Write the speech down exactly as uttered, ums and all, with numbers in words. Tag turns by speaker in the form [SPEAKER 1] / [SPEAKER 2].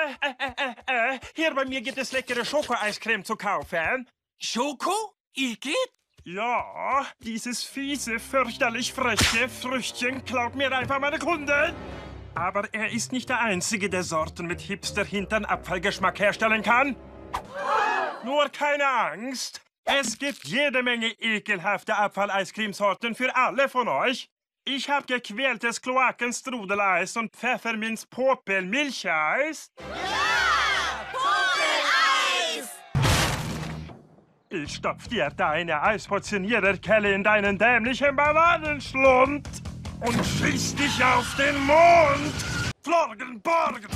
[SPEAKER 1] äh, äh, äh, hier bei mir gibt es leckere Schokoeiscreme zu kaufen.
[SPEAKER 2] Schoko? Igitt?
[SPEAKER 1] Ja, dieses fiese, fürchterlich freche Früchtchen klaut mir einfach meine Kunden. Aber er ist nicht der Einzige, der Sorten mit Hipster-Hintern-Abfallgeschmack herstellen kann. Nur keine Angst. Es gibt jede Menge ekelhafte Abfalleiscremesorten für alle von euch. Ich habe gequältes Kloakenstrudeleis und Pfefferminz-Popel-Milcheis.
[SPEAKER 3] Ja! Popeleis!
[SPEAKER 1] Ich stopf dir deine Eisportioniererkelle in deinen dämlichen Bananenschlund und schieß dich auf den Mond. Florgen, Borgen.